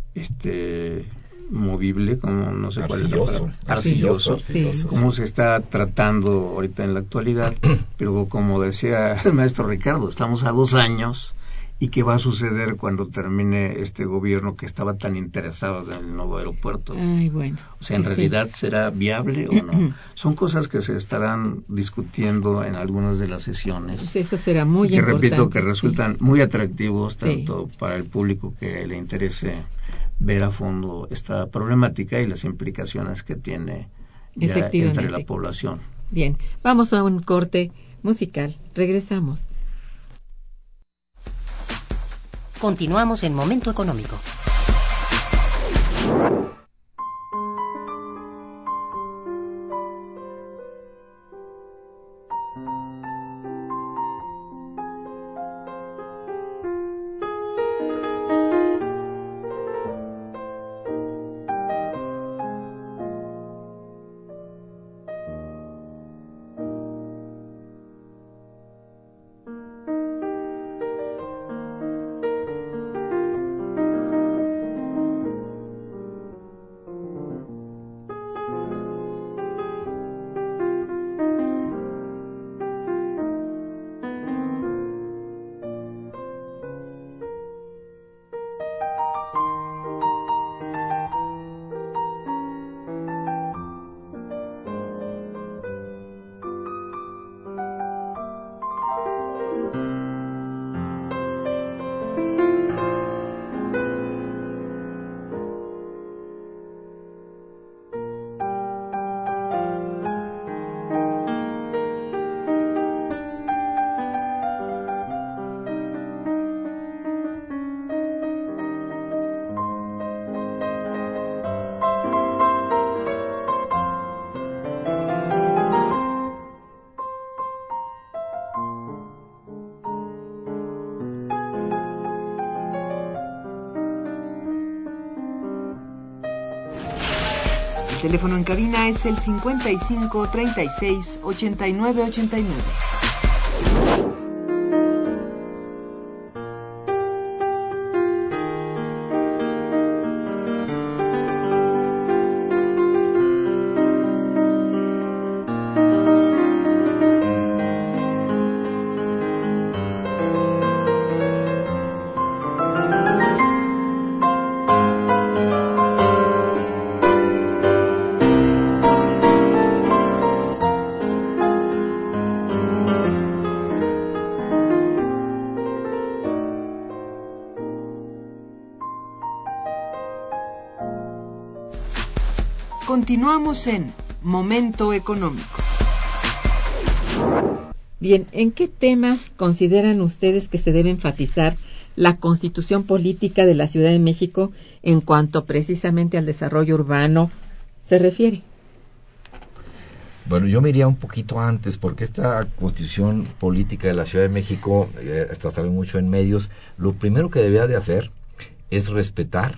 este movible, como no sé cuál es la Arcilloso, palabra, arcilloso, arcilloso, Sí. arcilloso. cómo se está tratando ahorita en la actualidad, pero como decía el maestro Ricardo, estamos a dos años y qué va a suceder cuando termine este gobierno que estaba tan interesado en el nuevo aeropuerto. Ay, bueno. O sea, ¿en Sí. realidad será viable o no? Son cosas que se estarán discutiendo en algunas de las sesiones. Pues eso será muy que importante. repito que sí. resultan muy atractivos Sí. tanto para el público que le interese ver a fondo esta problemática y las implicaciones que tiene ya Efectivamente. entre la población. Bien, vamos a un corte musical. Regresamos. Continuamos en Momento Económico. El teléfono en cabina es el cincuenta y cinco, treinta y seis, ochenta y nueve ochenta y nueve. Continuamos en Momento Económico. Bien, ¿en qué temas consideran ustedes que se debe enfatizar la constitución política de la Ciudad de México en cuanto precisamente al desarrollo urbano, se refiere. Bueno, yo me iría un poquito antes, porque esta Constitución Política de la Ciudad de México, eh, está saliendo mucho en medios, lo primero que debería de hacer es respetar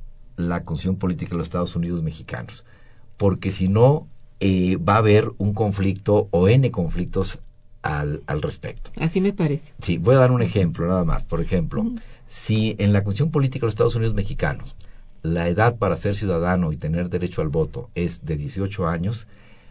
la Constitución Política de los Estados Unidos mexicanos, porque si no, eh, va a haber un conflicto o N conflictos al, al respecto. Así me parece. Sí, voy a dar un ejemplo nada más. Por ejemplo, uh-huh. si en la Constitución Política de los Estados Unidos mexicanos la edad para ser ciudadano y tener derecho al voto es de dieciocho años,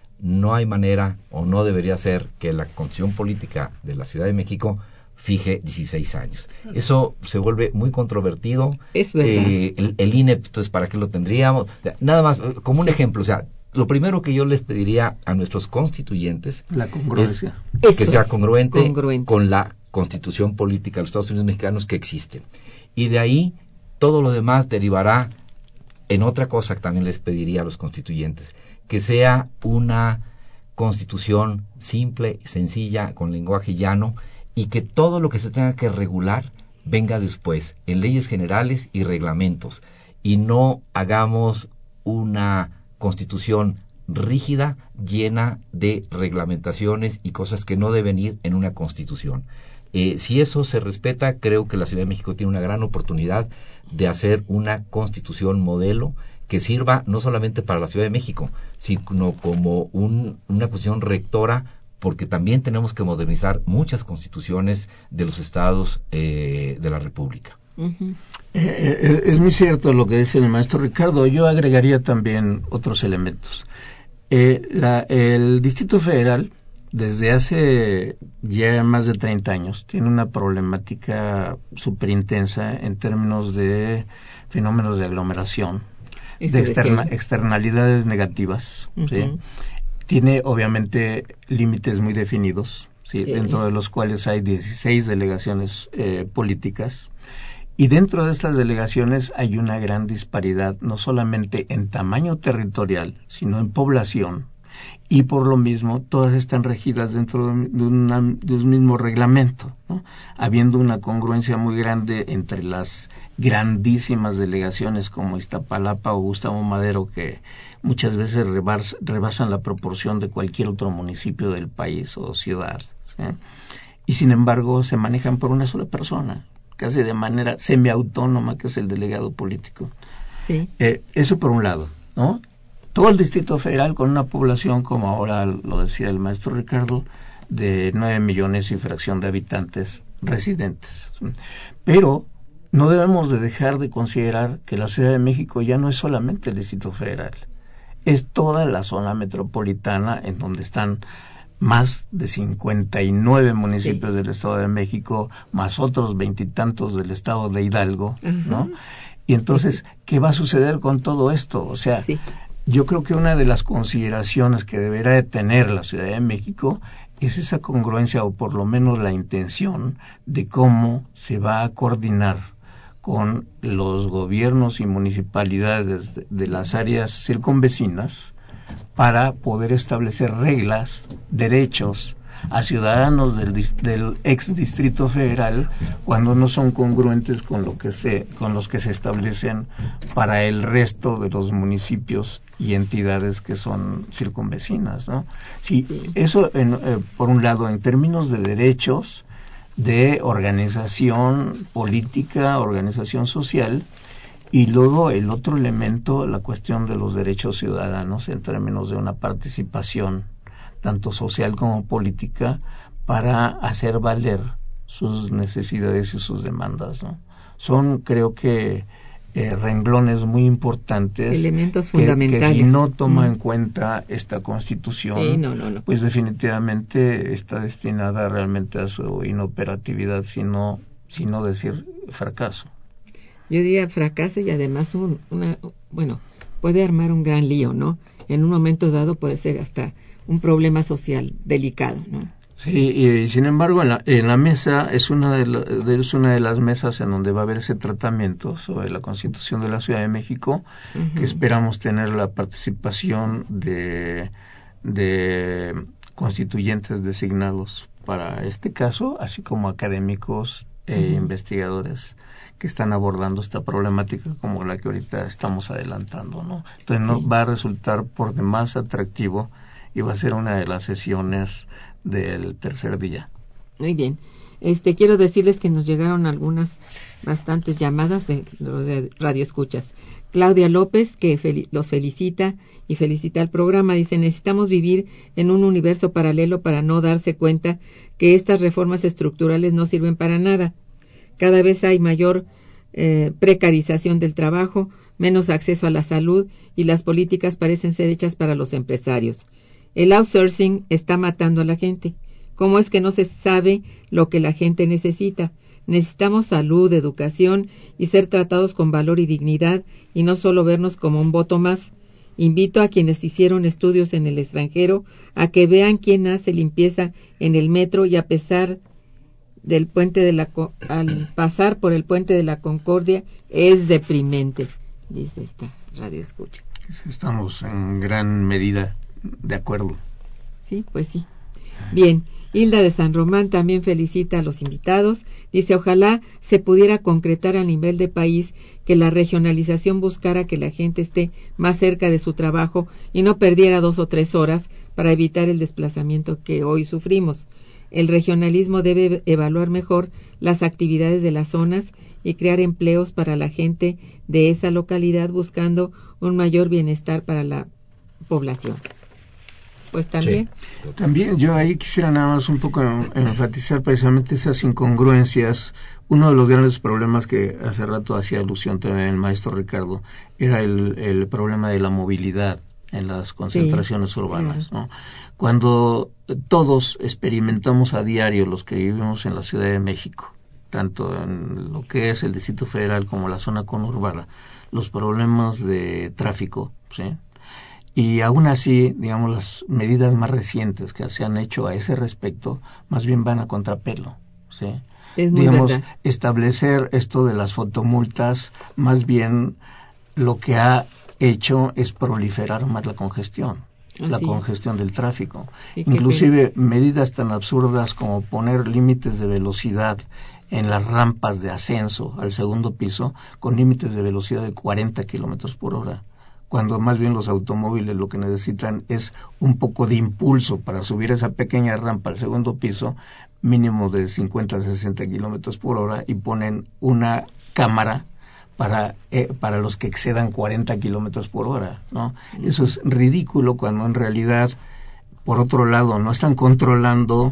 no hay manera o no debería ser que la Constitución Política de la Ciudad de México fije dieciséis años. Eso se vuelve muy controvertido. Es verdad. Eh, el, el I N E, entonces, ¿para qué lo tendríamos? Nada más, como un ejemplo, o sea, lo primero que yo les pediría a nuestros constituyentes la congruencia. es que sea congruente, congruente con la Constitución Política de los Estados Unidos mexicanos que existe. Y de ahí, todo lo demás derivará en otra cosa que también les pediría a los constituyentes, que sea una constitución simple, sencilla, con lenguaje llano, y que todo lo que se tenga que regular venga después, en leyes generales y reglamentos, y no hagamos una constitución rígida, llena de reglamentaciones y cosas que no deben ir en una constitución. Eh, si eso se respeta, creo que la Ciudad de México tiene una gran oportunidad de hacer una constitución modelo que sirva no solamente para la Ciudad de México, sino como un, una constitución rectora, porque también tenemos que modernizar muchas constituciones de los estados eh, de la República. Uh-huh. Eh, es muy cierto lo que dice el maestro Ricardo. Yo agregaría también otros elementos. Eh, la, el Distrito Federal, desde hace ya más de treinta años, tiene una problemática súper intensa en términos de fenómenos de aglomeración, de externa, externalidades negativas. Uh-huh. ¿Sí? Tiene obviamente límites muy definidos, ¿sí? Sí. Dentro de los cuales hay dieciséis delegaciones eh, políticas, y dentro de estas delegaciones hay una gran disparidad, no solamente en tamaño territorial, sino en población, y por lo mismo todas están regidas dentro de, una, de un mismo reglamento, ¿no? Habiendo una congruencia muy grande entre las grandísimas delegaciones como Iztapalapa o Gustavo Madero, que muchas veces rebas, rebasan la proporción de cualquier otro municipio del país o ciudad, ¿sí? Y sin embargo se manejan por una sola persona, casi de manera semiautónoma, que es el delegado político. Sí. Eh, eso por un lado, ¿no? Todo el Distrito Federal con una población, como ahora lo decía el maestro Ricardo, de nueve millones y fracción de habitantes residentes. Pero no debemos de dejar de considerar que la Ciudad de México ya no es solamente el Distrito Federal, es toda la zona metropolitana, en donde están más de cincuenta y nueve municipios sí. del Estado de México, más otros veintitantos del Estado de Hidalgo, uh-huh. ¿no? Y entonces, ¿qué va a suceder con todo esto? O sea, sí. yo creo que una de las consideraciones que deberá de tener la Ciudad de México es esa congruencia, o por lo menos la intención de cómo se va a coordinar con los gobiernos y municipalidades de, de las áreas circunvecinas para poder establecer reglas, derechos a ciudadanos del, del ex Distrito Federal cuando no son congruentes con lo que se con los que se establecen para el resto de los municipios y entidades que son circunvecinas, ¿no? Sí, sí. Eso en, eh, por un lado en términos de derechos de organización política, organización social, y luego el otro elemento, la cuestión de los derechos ciudadanos en términos de una participación tanto social como política, para hacer valer sus necesidades y sus demandas, ¿no? Son, creo que, eh, renglones muy importantes, elementos que, fundamentales. Que si no toma mm. en cuenta esta Constitución, sí, no, no, no. pues definitivamente está destinada realmente a su inoperatividad, sino, sino decir fracaso. Yo diría fracaso, y además un, una, bueno, puede armar un gran lío, ¿no? En un momento dado puede ser hasta un problema social delicado, ¿no? Sí, y sin embargo en la, en la mesa es una de, la, de, es una de las mesas en donde va a haber ese tratamiento sobre la Constitución de la Ciudad de México, uh-huh. que esperamos tener la participación de, de constituyentes designados para este caso, así como académicos e Uh-huh. investigadores que están abordando esta problemática como la que ahorita estamos adelantando, ¿no? Entonces no Sí. va a resultar por demás atractivo y va a ser una de las sesiones del tercer día. Muy bien. Este, quiero decirles que nos llegaron algunas, bastantes llamadas de los de radioescuchas. Claudia López, que fel- los felicita y felicita al programa, dice: necesitamos vivir en un universo paralelo para no darse cuenta que estas reformas estructurales no sirven para nada. Cada vez hay mayor eh, precarización del trabajo, menos acceso a la salud y las políticas parecen ser hechas para los empresarios. El outsourcing está matando a la gente. ¿Cómo es que no se sabe lo que la gente necesita? Necesitamos salud, educación y ser tratados con valor y dignidad y no solo vernos como un voto más. Invito a quienes hicieron estudios en el extranjero a que vean quién hace limpieza en el metro y a pesar del puente de la al pasar por el puente de la Concordia es deprimente, dice esta radio escucha. Estamos en gran medida de acuerdo. Sí, pues sí. Bien, Hilda de San Román también felicita a los invitados. Dice: ojalá se pudiera concretar a nivel de país que la regionalización buscara que la gente esté más cerca de su trabajo y no perdiera dos o tres horas para evitar el desplazamiento que hoy sufrimos. El regionalismo debe evaluar mejor las actividades de las zonas y crear empleos para la gente de esa localidad buscando un mayor bienestar para la población. Pues también. Sí. También yo ahí quisiera nada más un poco enfatizar precisamente esas incongruencias. Uno de los grandes problemas que hace rato hacía alusión también el maestro Ricardo era el, el problema de la movilidad en las concentraciones sí, urbanas, claro. ¿no? Cuando todos experimentamos a diario, los que vivimos en la Ciudad de México, tanto en lo que es el Distrito Federal como la zona conurbana, los problemas de tráfico, ¿sí? Y aún así, digamos, las medidas más recientes que se han hecho a ese respecto, más bien van a contrapelo, ¿sí? Es muy digamos, verdad. Establecer esto de las fotomultas, más bien lo que ha hecho es proliferar más la congestión, Así la congestión es. del tráfico. Sí, Inclusive medidas tan absurdas como poner límites de velocidad en las rampas de ascenso al segundo piso con límites de velocidad de cuarenta kilómetros por hora, cuando más bien los automóviles lo que necesitan es un poco de impulso para subir esa pequeña rampa al segundo piso, mínimo de cincuenta a sesenta kilómetros por hora, y ponen una cámara para eh, para los que excedan cuarenta kilómetros por hora, ¿no? Eso es ridículo cuando en realidad, por otro lado, no están controlando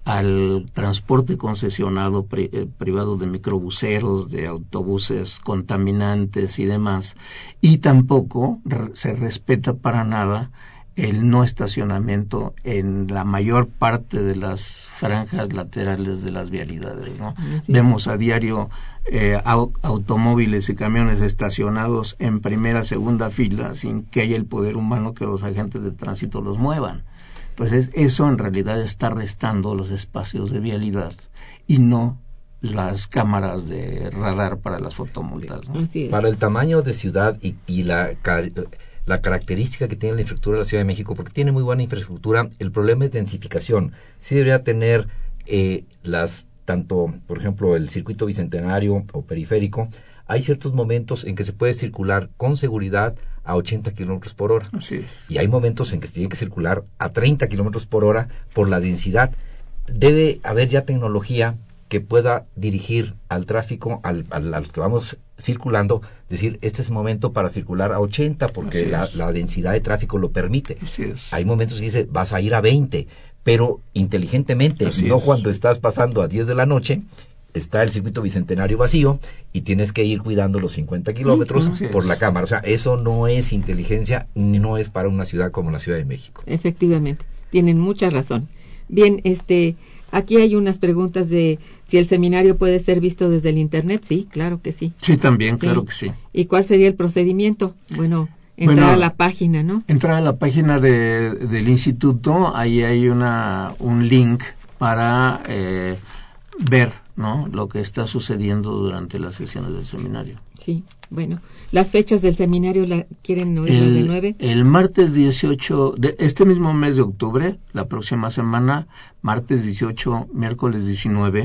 al transporte concesionado pri, eh, privado de microbuseros, de autobuses contaminantes y demás, y tampoco re, se respeta para nada el no estacionamiento en la mayor parte de las franjas laterales de las vialidades, ¿no? Sí. Vemos a diario eh, au, automóviles y camiones estacionados en primera, segunda fila sin que haya el poder humano que los agentes de tránsito los muevan. Pues es, eso en realidad está restando los espacios de vialidad y no las cámaras de radar para las fotomultas, ¿no? Así es. Para el tamaño de ciudad y, y la, la característica que tiene la infraestructura de la Ciudad de México, porque tiene muy buena infraestructura, el problema es densificación. Sí debería tener eh, las tanto, por ejemplo, el circuito bicentenario o periférico. Hay ciertos momentos en que se puede circular con seguridad a ochenta kilómetros por hora. Así es. Y hay momentos en que se tiene que circular a treinta kilómetros por hora por la densidad. Debe haber ya tecnología que pueda dirigir al tráfico, al, al, a los que vamos circulando, decir, este es el momento para circular a ochenta, porque la, la densidad de tráfico lo permite. Así es. Hay momentos que dice, vas a ir a veinte, pero inteligentemente, Así no es. cuando estás pasando a diez de la noche, está el circuito bicentenario vacío y tienes que ir cuidando los cincuenta kilómetros Así por es. la cámara. O sea, eso no es inteligencia, ni no es para una ciudad como la Ciudad de México. Efectivamente, tienen mucha razón. Bien, este, aquí hay unas preguntas de si el seminario puede ser visto desde el internet. Sí, claro que sí. Sí, también, Sí. claro que sí. ¿Y cuál sería el procedimiento? Bueno, entrar Bueno, a la página, ¿no? Entrar a la página de, del instituto, ahí hay una un link para eh, ver, ¿no?, lo que está sucediendo durante las sesiones del seminario. Sí, bueno. ¿Las fechas del seminario la quieren oírlas de nueve? El martes dieciocho, de este mismo mes de octubre, la próxima semana, martes dieciocho, miércoles diecinueve,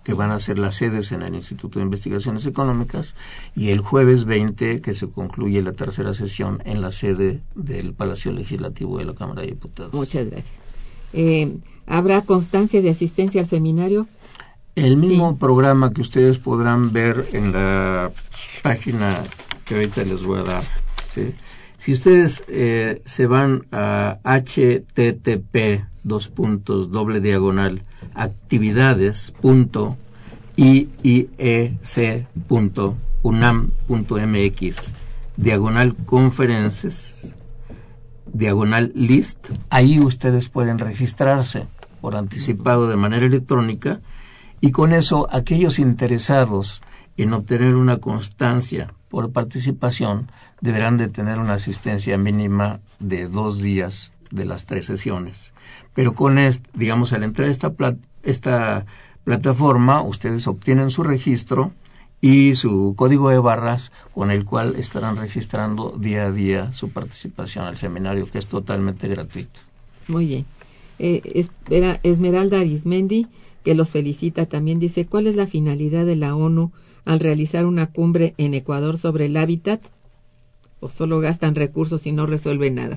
que van a ser las sedes en el Instituto de Investigaciones Económicas, y el jueves veinte, que se concluye la tercera sesión en la sede del Palacio Legislativo de la Cámara de Diputados. Muchas gracias. Eh, ¿Habrá constancia de asistencia al seminario? El mismo Sí. programa que ustedes podrán ver en la página que ahorita les voy a dar, ¿sí? Si ustedes eh, se van a h t t p dos puntos doble diagonal actividades punto i i e c punto unam punto m x diagonal conferences diagonal list, ahí ustedes pueden registrarse por anticipado de manera electrónica, y con eso aquellos interesados en obtener una constancia por participación deberán de tener una asistencia mínima de dos días de las tres sesiones. Pero con este, digamos, al entrar a esta, plat- esta plataforma, ustedes obtienen su registro y su código de barras con el cual estarán registrando día a día su participación al seminario, que es totalmente gratuito. Muy bien. Eh, espera, Esmeralda Arismendi, que los felicita, también dice, ¿cuál es la finalidad de la ONU al realizar una cumbre en Ecuador sobre el hábitat? ¿O solo gastan recursos y no resuelven nada?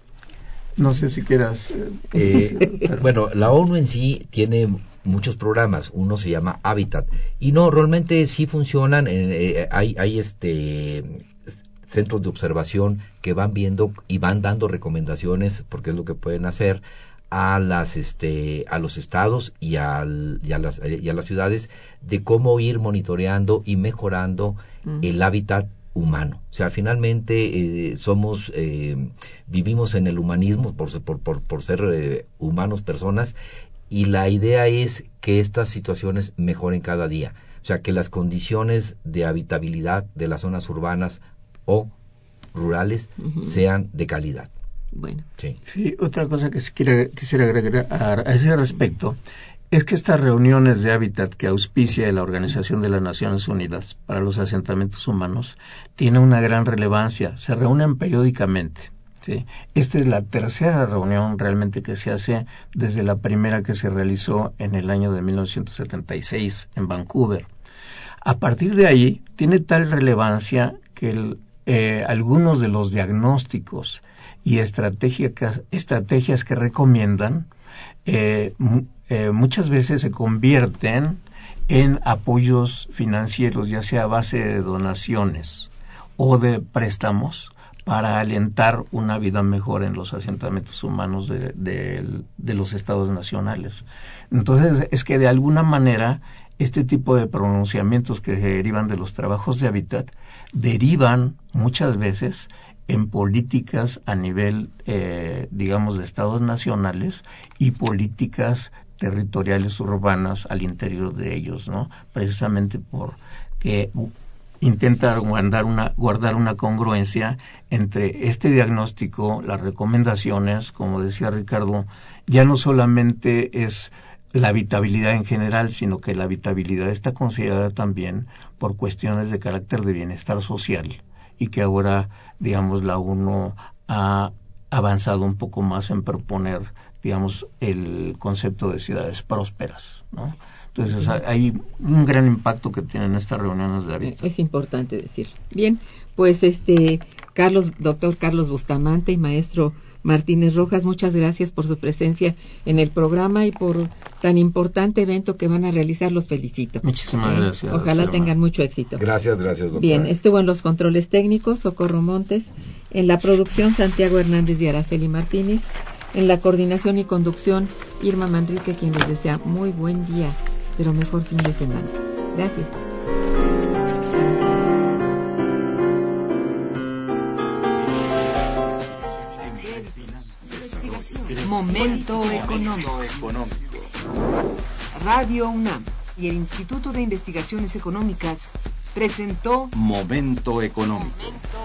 No sé si quieras... Eh, bueno, la ONU en sí tiene muchos programas. Uno se llama Habitat. Y no, realmente sí funcionan. Eh, hay, hay este centros de observación que van viendo y van dando recomendaciones, porque es lo que pueden hacer, a las este a los estados y, al, y, a las, y a las ciudades, de cómo ir monitoreando y mejorando uh-huh. el hábitat humano. O sea, finalmente eh, somos eh, vivimos en el humanismo por por por, por ser eh, humanos, personas, y la idea es que estas situaciones mejoren cada día. O sea, que las condiciones de habitabilidad de las zonas urbanas o rurales uh-huh. sean de calidad. Bueno. Sí. sí, otra cosa que quisiera, quisiera agregar a, a ese respecto es que estas reuniones de hábitat que auspicia la Organización de las Naciones Unidas para los Asentamientos Humanos tienen una gran relevancia. Se reúnen periódicamente. ¿sí? Esta es la tercera reunión realmente que se hace desde la primera que se realizó en el año de mil novecientos setenta y seis en Vancouver. A partir de ahí, tiene tal relevancia que el, eh, algunos de los diagnósticos y estrategias, estrategias que recomiendan eh, m- eh, muchas veces se convierten en apoyos financieros, ya sea a base de donaciones o de préstamos, para alentar una vida mejor en los asentamientos humanos de, de, de los estados nacionales. Entonces, es que de alguna manera este tipo de pronunciamientos que se derivan de los trabajos de hábitat derivan muchas veces en políticas a nivel, eh, digamos, de estados nacionales y políticas territoriales urbanas al interior de ellos, ¿no? Precisamente porque intentar guardar una, guardar una congruencia entre este diagnóstico, las recomendaciones, como decía Ricardo, ya no solamente es la habitabilidad en general, sino que la habitabilidad está considerada también por cuestiones de carácter de bienestar social, y que ahora, digamos, la ONU ha avanzado un poco más en proponer, digamos, el concepto de ciudades prósperas, ¿no? Entonces, hay un gran impacto que tienen estas reuniones de hábitat. Es importante decirlo. Bien, pues este Carlos, doctor Carlos Bustamante y maestro Martínez Rojas, muchas gracias por su presencia en el programa y por tan importante evento que van a realizar. Los felicito. Muchísimas ¿Eh? gracias. Ojalá hermano. tengan mucho éxito. Gracias, gracias, doctora. Bien, estuvo en los controles técnicos Socorro Montes, en la producción Santiago Hernández y Araceli Martínez, en la coordinación y conducción Irma Manrique, quien les desea muy buen día, pero mejor fin de semana. Gracias. Momento económico. Radio UNAM y el Instituto de Investigaciones Económicas presentó Momento económico.